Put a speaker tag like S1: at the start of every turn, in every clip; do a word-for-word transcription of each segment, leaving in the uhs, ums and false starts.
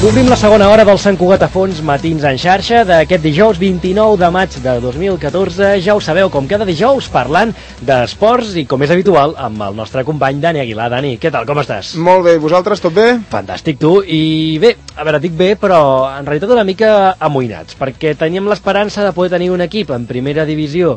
S1: Obrim la segona hora del Sant Cugat a fons Matins en xarxa d'aquest dijous vint-i-nou de maig de dos mil catorze. Ja ho sabeu, com cada dijous, parlant d'esports i, com és habitual, amb el nostre company Dani Aguilar. Dani, què tal, com estàs?
S2: Molt bé, vosaltres, tot bé?
S1: Fantàstic, tu. I bé, a veure, dic bé, però en realitat una mica amoïnats, perquè teníem l'esperança de poder tenir un equip en primera divisió,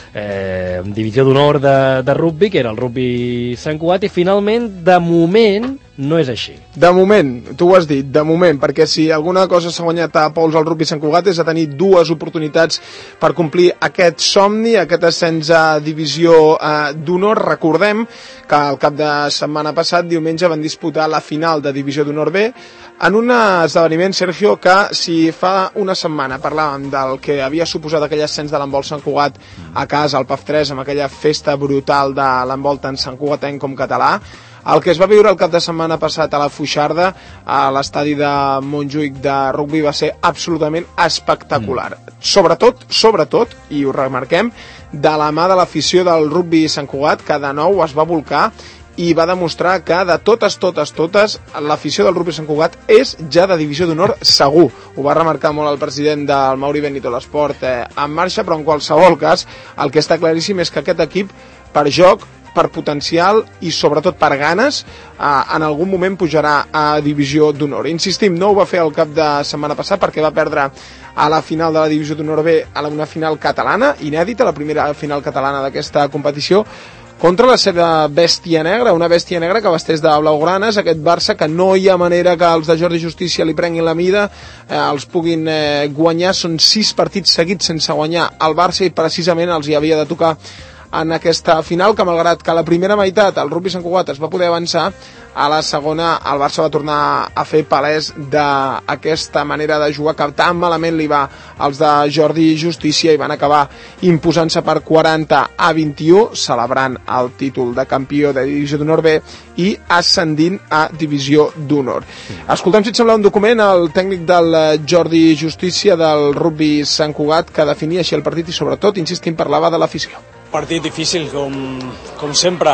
S1: eh, divisió d'honor de, de rugby, que era el Rugby Sant Cugat, i finalment, de moment, no és així.
S2: De moment, tu ho has dit, de moment, perquè si alguna cosa s'ha guanyat a pols al Rugby Sant Cugat és a tenir dues oportunitats per complir aquest somni, aquest ascens a divisió eh, d'honor. Recordem que al cap de setmana passat, diumenge, van disputar la final de divisió d'honor B en un esdeveniment, Sergio, que si fa una setmana parlàvem del que havia suposat aquell ascens de l'handbol Sant Cugat a casa, al P A F tres, amb aquella festa brutal de l'handbol tant Sant Cugatenc com català, el que es va viure el cap de setmana passat a la Foixarda, a l'estadi de Montjuïc de rugby, va ser absolutament espectacular. Mm. Sobretot, sobretot, i ho remarquem, de la mà de l'afició del Rugby Sant Cugat, que de nou es va volcar i va demostrar que de totes, totes, totes, l'afició del Rugby Sant Cugat és ja de divisió d'honor segur. Ho va remarcar molt el president del Mauri Benito l'Esport eh, en marxa, però en qualsevol cas, el que està claríssim és que aquest equip, per joc, per potencial i sobretot per ganes, eh, en algun moment pujarà a divisió d'honor. Insistim, no ho va fer el cap de setmana passat perquè va perdre a la final de la divisió d'honor B, a una final catalana, inèdita, la primera final catalana d'aquesta competició, contra la seva bèstia negra, una bèstia negra que vesteix de blaugranes, aquest Barça que no hi ha manera que els de Jordi Justícia li prenguin la mida, eh, els puguin eh, guanyar. Són sis partits seguits sense guanyar el Barça i precisament els hi havia de tocar en aquesta final, que malgrat que a la primera meitat el Rugby Sant Cugat es va poder avançar, a la segona el Barça va tornar a fer palès d'aquesta manera de jugar que tan malament li va als de Jordi Justícia i van acabar imposant-se per quaranta a vint-i-u, celebrant el títol de campió de divisió d'honor B i ascendint a divisió d'honor. Escoltem, si et sembla, un document al tècnic del Jordi Justícia del Rugby Sant Cugat que definia així el partit i sobretot, insistim, parlava de l'afició.
S3: Partit difícil, com, com sempre.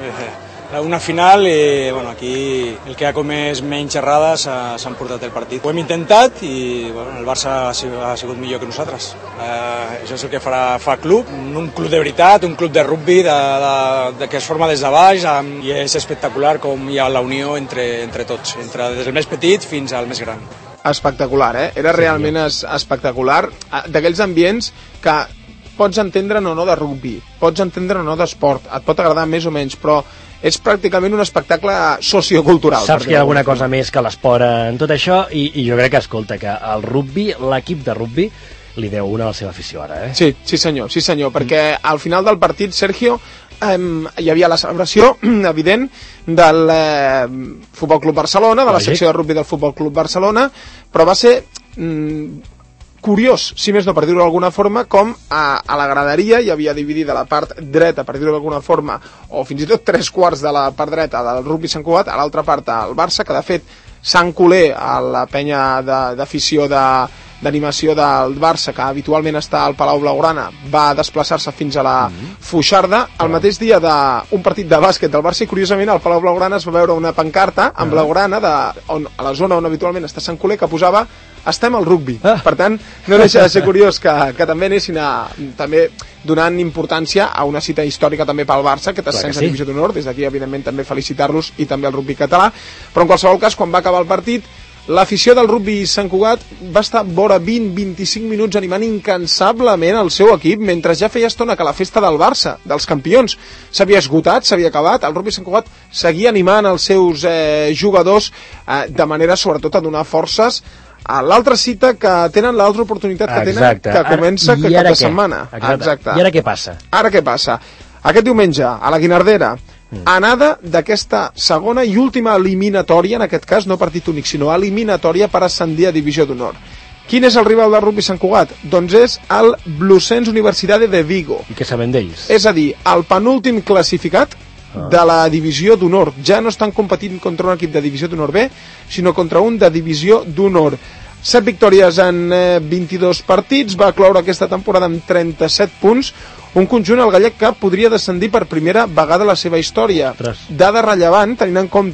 S3: Una final i bueno, aquí el que ha comès menys errades s'han portat el partit. Ho hem intentat i bueno, el Barça ha sigut millor que nosaltres. Eh, això és el que farà, fa club, un club de veritat, un club de rugby de, de, de que es forma des de baix i és espectacular com hi ha la unió entre, entre tots, entre des del més petit fins al més gran.
S2: Espectacular, eh? Era realment es, espectacular, d'aquells ambients que pots entendre o no de rugby, pots entendre o no d'esport, et pot agradar més o menys, però és pràcticament un espectacle sociocultural.
S1: Saps que hi ha alguna cosa més que l'esport en tot això, i, i jo crec que, escolta, que el rugby, l'equip de rugby, li deu una a la seva afició ara, eh?
S2: Sí, sí senyor, sí senyor, mm. perquè al final del partit, Sergio, eh, hi havia la celebració, evident, del eh, Futbol Club Barcelona, de la Lògic. secció de rugby del Futbol Club Barcelona, però va ser mm, curiós, si més no per dir-ho d'alguna forma, com a, a la graderia hi havia dividida la part dreta, per dir-ho d'alguna forma, o fins i tot tres quarts de la part dreta del Rugby Sant Cugat, a l'altra part el Barça, que de fet Sant Culer, a la penya d'afició de, d'animació del Barça, que habitualment està al Palau Blaugrana, va desplaçar-se fins a la Foixarda. El mateix dia d'un partit de bàsquet del Barça, i curiosament al Palau Blaugrana es va veure una pancarta en blaugrana de, on, a la zona on habitualment està Sant Culer, que posava estem al rugby. Ah. Per tant, no deixa de ser curiós que, que també anessin a, també donant importància a una cita històrica també pel Barça, que t'ascens a divisió d'honor, des d'aquí evidentment també felicitar-los i també el rugby català, però en qualsevol cas, quan va acabar el partit, l'afició del Rugby Sant Cugat va estar vora vint a vint-i-cinc minuts animant incansablement el seu equip, mentre ja feia estona que la festa del Barça, dels campions, s'havia esgotat, s'havia acabat. El Rugby Sant Cugat seguia animant els seus eh, jugadors eh, de manera sobretot a donar forces a l'altra cita que tenen, l'altra oportunitat que tenen, que comença aquest cap de setmana.
S1: Exacte. Exacte. I ara què passa?
S2: Ara què passa? Aquest diumenge, a la Guinardera, mm. anada d'aquesta segona i última eliminatòria, en aquest cas no partit únic, sinó eliminatòria per ascendir a divisió d'honor. Quin és el rival del Rugby Sant Cugat? Doncs és el Blucense Universidade de Vigo.
S1: I què sabem d'ells?
S2: És a dir, el penúltim classificat de la divisió d'honor. Ja no estan competint contra un equip de divisió d'honor B, sinó contra un de divisió d'honor. set victòries en eh, vint-i-dos partits, va cloure aquesta temporada amb trenta-set punts, un conjunt al gallec que podria descendir per primera vegada a la seva història. Ostres. Dada rellevant, tenint en compte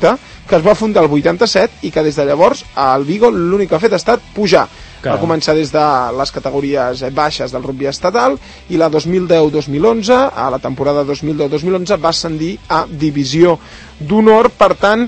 S2: que es va fundar el vuitanta-set i que des de llavors el Vigo l'únic que ha fet ha estat pujar. Va començar des de les categories baixes del rugby estatal i la dos mil deu dos mil onze, a la temporada dos mil deu dos mil onze, va ascendir a divisió d'honor. Per tant,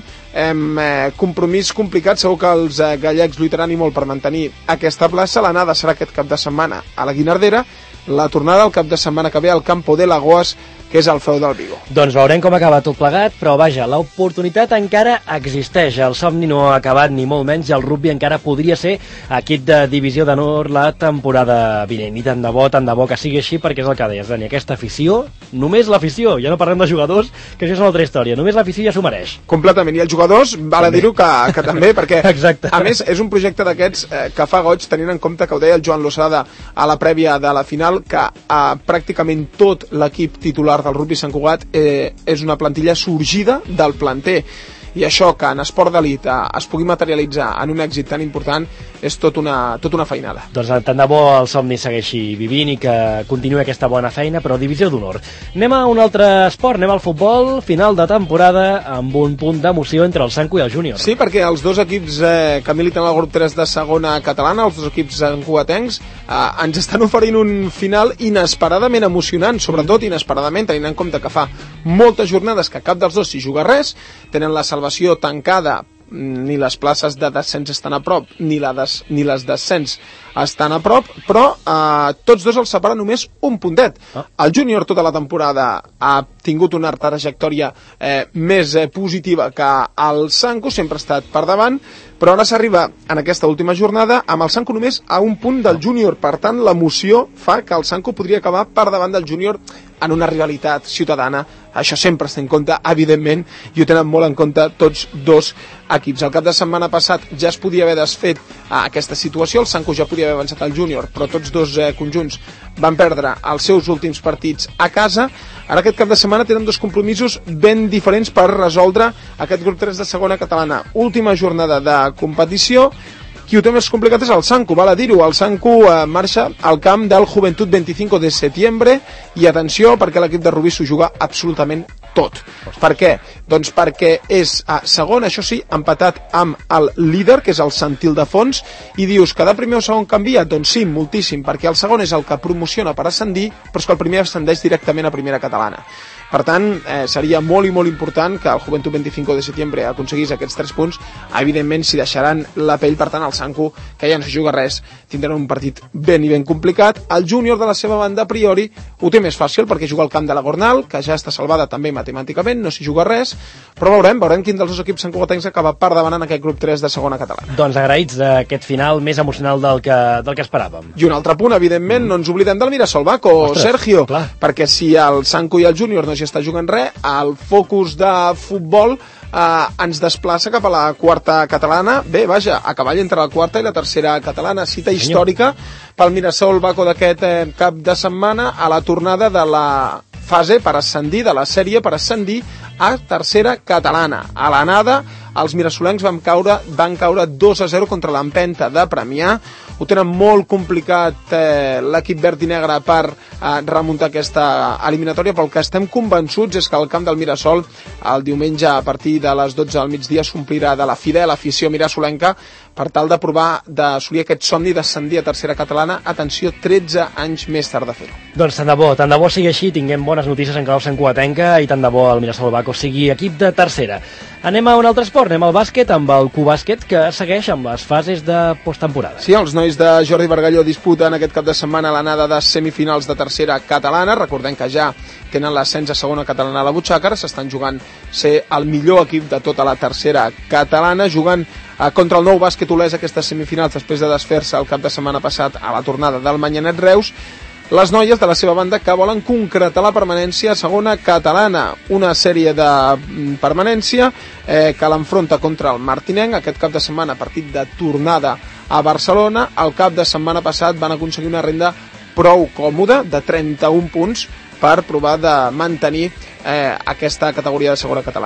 S2: eh, compromís complicat, segur que els eh, gallecs lluitaran i molt per mantenir aquesta plaça. L'anada serà aquest cap de setmana a la Guinardera, la tornada el cap de setmana que ve al Campo de Lagoas, que és el feu del Vigo.
S1: Doncs veurem com acaba tot plegat, però vaja, l'oportunitat encara existeix, el somni no ha acabat ni molt menys, el rugby encara podria ser equip de divisió d'honor la temporada vinent, i tant de bo, tant de bo que sigui així, perquè és el que deies, Dani, aquesta afició, només l'afició, ja no parlem de jugadors, que això és una altra història, només l'afició ja s'ho mereix.
S2: Completament, i els jugadors, val a dir-ho que, que també, perquè
S1: exacte.
S2: A més és un projecte d'aquests eh, que fa goig, tenint en compte que ho deia el Joan Losada a la prèvia de la final, que eh, pràcticament tot l'equip titular del rugby Sant Cugat eh, és una plantilla sorgida del planter, i això que en esport d'elit eh, es pugui materialitzar en un èxit tan important és tot una, tot una feinada.
S1: Doncs tant de bo el somni segueixi vivint i que continuï aquesta bona feina, però divisió d'honor. Anem a un altre esport, anem al futbol, final de temporada amb un punt d'emoció entre el Sanco i el Júnior.
S2: Sí, perquè els dos equips eh, que militen al grup tres de segona catalana, els dos equips sancugatencs, eh, ens estan oferint un final inesperadament emocionant, sobretot inesperadament, tenint en compte que fa moltes jornades que cap dels dos s'hi juga res, tenen la salvació tancada, ni les places de descens estan a prop, ni, la des, ni les descens estan a prop, però eh, tots dos els separen només un puntet. Ah. El Júnior tota la temporada ha tingut una trajectòria eh, més eh, positiva que el Sanco, sempre ha estat per davant, però ara s'arriba en aquesta última jornada amb el Sanco només a un punt del Júnior. Per tant, l'emoció fa que el Sanco podria acabar per davant del Júnior en una rivalitat ciutadana. Això sempre es té en compte, evidentment, i ho tenen molt en compte tots dos equips. El cap de setmana passat ja es podia haver desfet a aquesta situació, el Sanco ja podia haver avançat al Júnior, però tots dos eh, conjunts van perdre els seus últims partits a casa. Ara aquest cap de setmana tenen dos compromisos ben diferents per resoldre aquest grup tres de segona catalana. Última jornada de competició. Qui ho té més complicat és el Sanco, val a dir-ho. El Sanco eh, marxa al camp del Juventud vint-i-cinc de setembre i atenció perquè l'equip de Rubí s'ho juga absolutament tot. Per què? Doncs perquè és a segon, això sí, empatat amb el líder, que és el Sant Ildefons, i dius que de primer o segon canvia? Doncs sí, moltíssim, perquè el segon és el que promociona per ascendir, però és que el primer ascendeix directament a primera catalana. Per tant, eh, seria molt i molt important que el Juventud vint-i-cinc de setembre aconseguís aquests tres punts. Evidentment, si deixaran la pell, per tant, el Sanco, que ja no s'hi juga res, tindran un partit ben i ben complicat. El Júnior, de la seva banda, a priori, ho té més fàcil, perquè juga al camp de la Gornal, que ja està salvada també matemàticament, no s'hi juga res, però veurem, veurem quin dels dos equips santcugatencs acaba per davant en aquest grup tres de segona catalana.
S1: Doncs agraïts d'aquest final més emocional del que, del que esperàvem.
S2: I un altre punt, evidentment, mm. no ens oblidem del Mirasol Baco, Ostres, Sergio, clar. Perquè si el Sanco i el Júnior no s'hi està jugant res, el focus de futbol eh, ens desplaça cap a la quarta catalana. Bé, vaja, a cavall entre la quarta i la tercera catalana. Cita històrica pel Mirasol Baco d'aquest eh, cap de setmana a la tornada de la fase per ascendir, de la sèrie per ascendir a tercera catalana. A l'anada, els mirasolencs van caure, van caure dos a zero contra l'Empenta de Premià. Ho tenen molt complicat eh, l'equip verd i negre per eh, remuntar aquesta eliminatòria, però el que estem convençuts és que el camp del Mirasol el diumenge a partir de les dotze del migdia s'omplirà de la fidel afició mirasolenca per tal de provar d'assolir aquest somni d'ascendir a tercera catalana. Atenció, tretze anys més tard de fer-ho.
S1: Doncs tant de bo, tant de bo sigui així, tinguem bones notícies en clau santcugatenca i tant de bo el Mirasol Baco sigui equip de tercera. Anem a un altre esport, anem al bàsquet amb el Cubàsquet, que segueix amb les fases de posttemporada.
S2: Sí, els nois de Jordi Bargalló disputen aquest cap de setmana l'anada de semifinals de tercera catalana. Recordem que ja tenen l'ascens a segona catalana a la butxaca, s'estan jugant ser el millor equip de tota la tercera catalana, jugant eh, contra el Nou Bàsquet Olesa aquestes semifinals després de desfer-se el cap de setmana passat a la tornada del Manyanet Reus. Les noies, de la seva banda, que volen concretar la permanència a segona catalana, una sèrie de permanència eh, que l'enfronta contra el Martinenc aquest cap de setmana, partit de tornada a Barcelona. El cap de setmana passat van aconseguir una renda prou còmoda de trenta-un punts per provar de mantenir eh, aquesta categoria de segona catalana.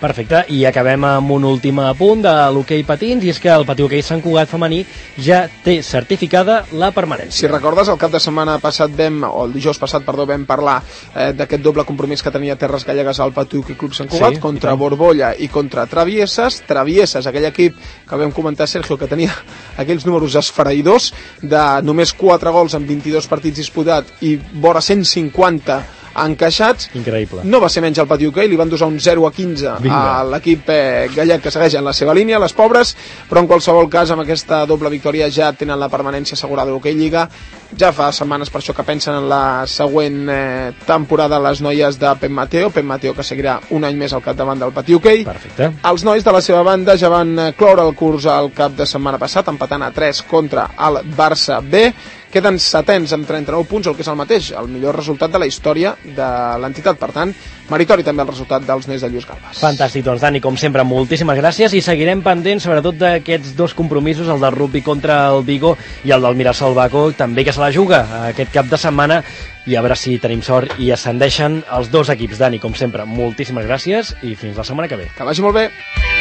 S1: Perfecte, i acabem amb un últim apunt de l'hoquei patins, i és que el Patí Hoquei Sant Cugat femení ja té certificada la permanència.
S2: Si recordes, el cap de setmana passat vam, o el dijous passat, perdó, vam parlar eh, d'aquest doble compromís que tenia Terres Gallegues al Patí Hoquei Club Sant Cugat, sí, contra Borbolla i contra Travieses. Travieses, aquell equip que vam comentar, Sergio, que tenia aquells números esfereïdors de només quatre gols en vint-i-dos partits disputats i vora cent cinquanta encaixats.
S1: Increïble.
S2: No va ser menys el Patí Hoquei, li van dosar un zero a quinze a l'equip eh, gallec que segueix en la seva línia, les pobres, però en qualsevol cas amb aquesta doble victòria ja tenen la permanència assegurada a l'Hoquei Lliga. Ja fa setmanes per això que pensen en la següent eh, temporada les noies de Pep Mateo, Pep Mateo que seguirà un any més al capdavant del Patí Hoquei.
S1: Perfecte.
S2: Els nois de la seva banda ja van cloure el curs al cap de setmana passat, empatant a tres contra el Barça B. Queden setens amb trenta-nou punts, el que és el mateix, el millor resultat de la història de l'entitat. Per tant, meritori també el resultat dels nois de Lluís Garbes.
S1: Fantàstic, doncs Dani, com sempre, moltíssimes gràcies, i seguirem pendents sobretot d'aquests dos compromisos, el del rugby contra el Vigo i el del Mirasol Baco, també que se la juga aquest cap de setmana, i a veure si tenim sort i ascendeixen els dos equips. Dani, com sempre, moltíssimes gràcies i fins la setmana que ve.
S2: Que vagi molt bé.